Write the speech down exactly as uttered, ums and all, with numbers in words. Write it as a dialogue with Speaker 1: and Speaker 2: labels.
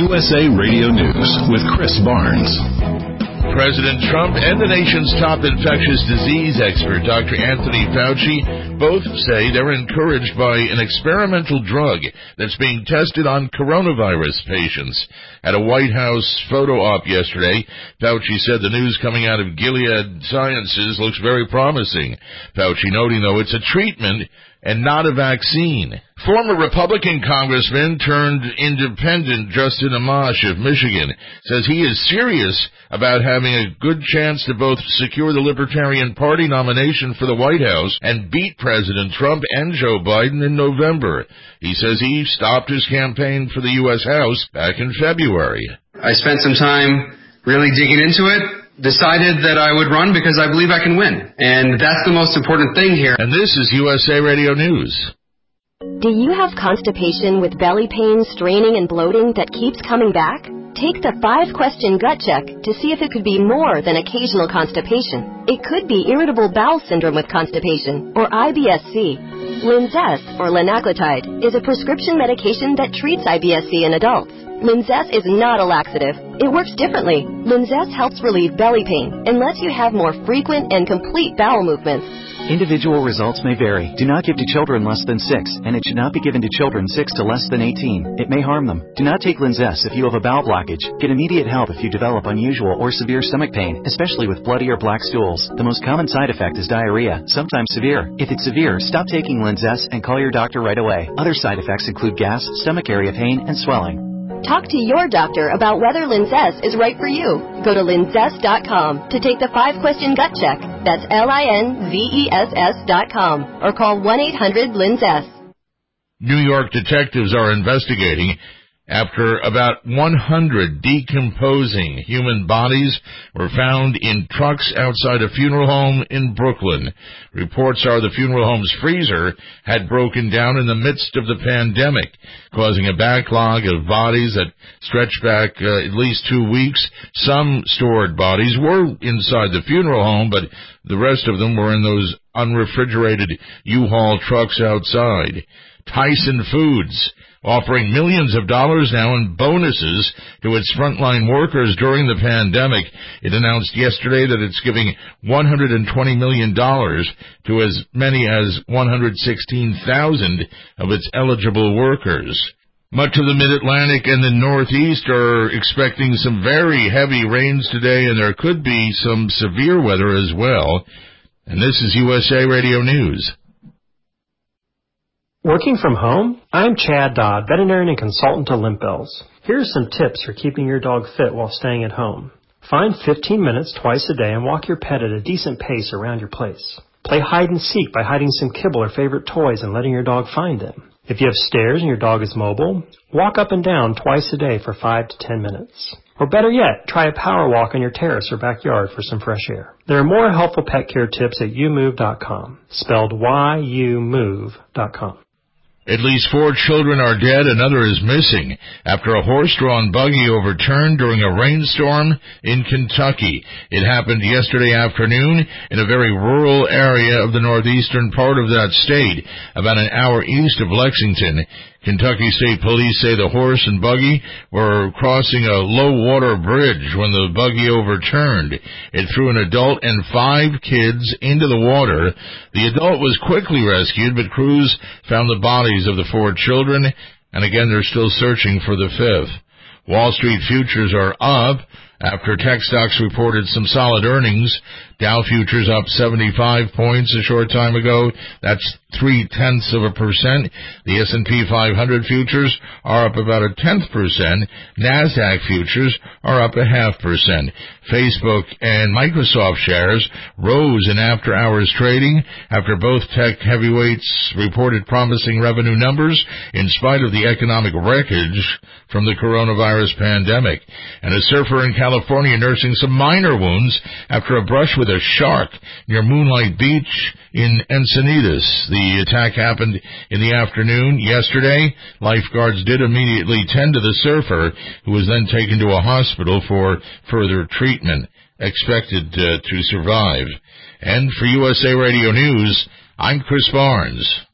Speaker 1: U S A Radio News with Chris Barnes.
Speaker 2: President Trump and the nation's top infectious disease expert, Doctor Anthony Fauci, both say they're encouraged by an experimental drug that's being tested on coronavirus patients. At a White House photo op yesterday, Fauci said the news coming out of Gilead Sciences looks very promising. Fauci noting, though, it's a treatment and not a vaccine. Former Republican Congressman turned independent Justin Amash of Michigan says he is serious about having a good chance to both secure the Libertarian Party nomination for the White House and beat President Trump and Joe Biden in November. He says he stopped his campaign for the U S House back in February.
Speaker 3: I spent some time really digging into it, decided that I would run because I believe I can win. And that's the most important thing here.
Speaker 2: And this is U S A Radio News.
Speaker 4: Do you have constipation with belly pain, straining, and bloating that keeps coming back? Take the five-question gut check to see if it could be more than occasional constipation. It could be irritable bowel syndrome with constipation, or I B S C. Linzess, or linaclotide, is a prescription medication that treats I B S C in adults. Linzess is not a laxative. It works differently. Linzess helps relieve belly pain and lets you have more frequent and complete bowel movements.
Speaker 5: Individual results may vary. Do not give to children less than six, and it should not be given to children six to less than eighteen. It may harm them. Do not take Linzess if you have a bowel blockage. Get immediate help if you develop unusual or severe stomach pain, especially with bloody or black stools. The most common side effect is diarrhea, sometimes severe. If it's severe, stop taking Linzess and call your doctor right away. Other side effects include gas, stomach area pain, and swelling.
Speaker 4: Talk to your doctor about whether Linzess is right for you. Go to linzess dot com to take the five-question gut check. That's L I N Z E S S dot com. Or call one eight hundred Linzess.
Speaker 2: New York detectives are investigating after about one hundred decomposing human bodies were found in trucks outside a funeral home in Brooklyn. Reports are the funeral home's freezer had broken down in the midst of the pandemic, causing a backlog of bodies that stretched back uh, at least two weeks. Some stored bodies were inside the funeral home, but the rest of them were in those unrefrigerated U-Haul trucks outside. Tyson Foods offering millions of dollars now in bonuses to its frontline workers during the pandemic. It announced yesterday that it's giving one hundred twenty million dollars to as many as one hundred sixteen thousand of its eligible workers. Much of the Mid-Atlantic and the Northeast are expecting some very heavy rains today, and there could be some severe weather as well. And this is U S A Radio News.
Speaker 6: Working from home? I'm Chad Dodd, veterinarian and consultant to Limp Bells. Here are some tips for keeping your dog fit while staying at home. Find fifteen minutes twice a day and walk your pet at a decent pace around your place. Play hide and seek by hiding some kibble or favorite toys and letting your dog find them. If you have stairs and your dog is mobile, walk up and down twice a day for five to ten minutes. Or better yet, try a power walk on your terrace or backyard for some fresh air. There are more helpful pet care tips at you move dot com, spelled Y U move dot com.
Speaker 2: At least four children are dead, another is missing after a horse-drawn buggy overturned during a rainstorm in Kentucky. It happened yesterday afternoon in a very rural area of the northeastern part of that state, about an hour east of Lexington. Kentucky State Police say the horse and buggy were crossing a low-water bridge when the buggy overturned. It threw an adult and five kids into the water. The adult was quickly rescued, but crews found the bodies of the four children, and again they're still searching for the fifth. Wall Street futures are up after tech stocks reported some solid earnings. Dow futures up seventy-five points a short time ago. That's three-tenths of a percent. The S and P five hundred futures are up about a tenth percent. NASDAQ futures are up a half percent. Facebook and Microsoft shares rose in after-hours trading after both tech heavyweights reported promising revenue numbers in spite of the economic wreckage from the coronavirus pandemic. And a surfer in California nursing some minor wounds after a brush with a shark near Moonlight Beach in Encinitas. The attack happened in the afternoon yesterday. Lifeguards did immediately tend to the surfer, who was then taken to a hospital for further treatment, expected uh, to survive. And for U S A Radio News, I'm Chris Barnes.